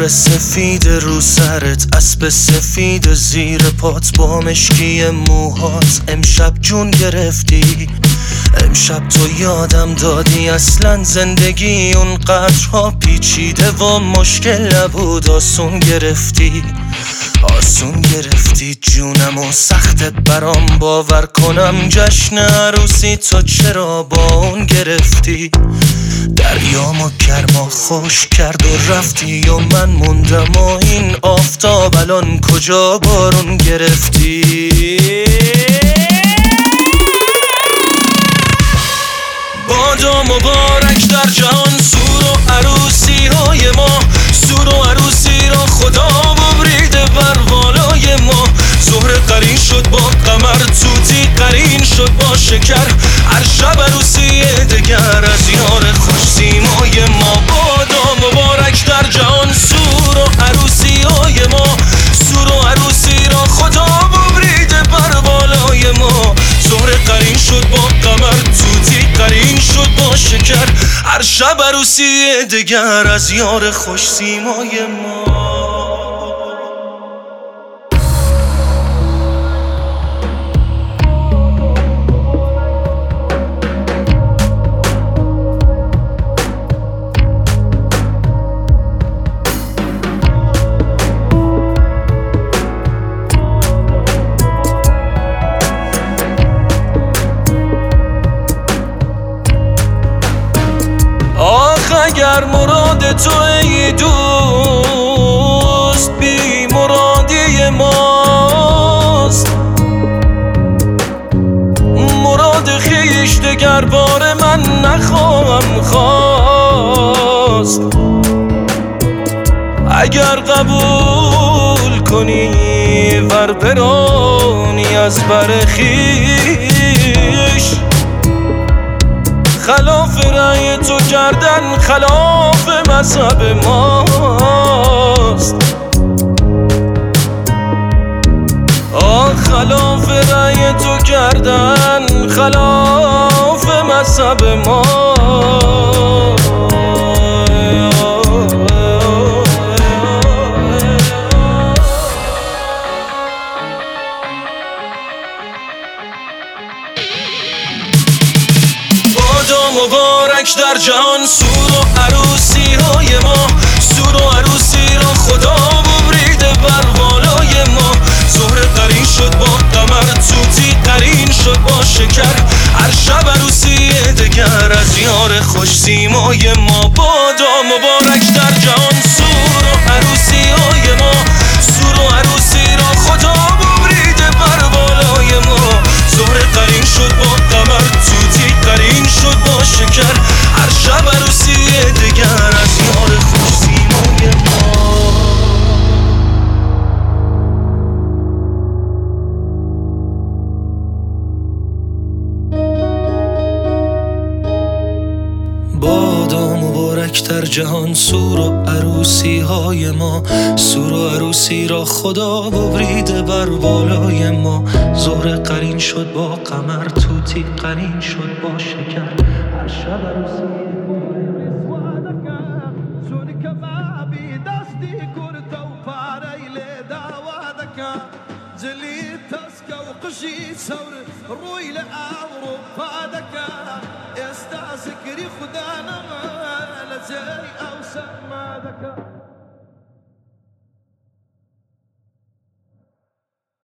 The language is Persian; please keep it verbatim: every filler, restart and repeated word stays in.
ابر سفید رو سرت، اسب سفید زیر پات، با مشکی موهات امشب جون گرفتی. امشب تو یادم دادی اصلا زندگی اونقدرها پیچیده و مشکل نبود، آسون گرفتی آسون گرفتی جونم و سخت برام باور کنم جشن عروسی تو چرا با اون گرفتی. دریامو گرما خوش کرد و رفتی و من موندم و این آفتاب الان کجا بارون گرفتی. بادا مبارک در جهان سور و عروسی های ما، سور و عروسی را خدا ببریده بر بالای ما. زهره قرین شد با قمر، توتی قرین شد با شکر، هر شب عروسی دگر از یار خوش سیمای ما. بادا مبارک در جهان سور و عروسی های ما، سور و عروسی را خدا ببریده بر بالای ما. زهره قرین شد با قمر، توتی قرین شد با شکر، هر شب عروسی دگر از یار خوش سیمای ما. اگر مراد تو ای دوست بی مرادی ماست، مراد خیش دگر بار من نخواهم خواست. اگر قبول کنی ور برانی از بر خیش، خلاف رأی تو کردن خلاف مذهب ماست. آه خلاف رأی تو کردن خلاف مذهب ماست. مبارک در جهان سور و عروسی های ما، سور و عروسی را خدا ببریده بر بالای ما. زهره قرین شد با قمر، توتی قرین شد با شکر، هر شب عروسی دگر از یار خوش سیمای ما. بادا مبارک در جهان سور و عروسی های ما، سور و عروسی را خدا ببریده بر بالای ما. زهره قرین شد با قمر، توتی قرین شد با شکر، هر شب عروسی دگر از یار خوش سیمای ما. بادا مبارک در جهان سور و عروسی های ما، سور و عروسی را خدا ببریده بر بالای ما. زهره قرین شد با قمر، توتی قرین شد با شکر، هر شب عروسی روی لأوروبا دكا يستعسكري خدانا ما لزي أو سما دكا.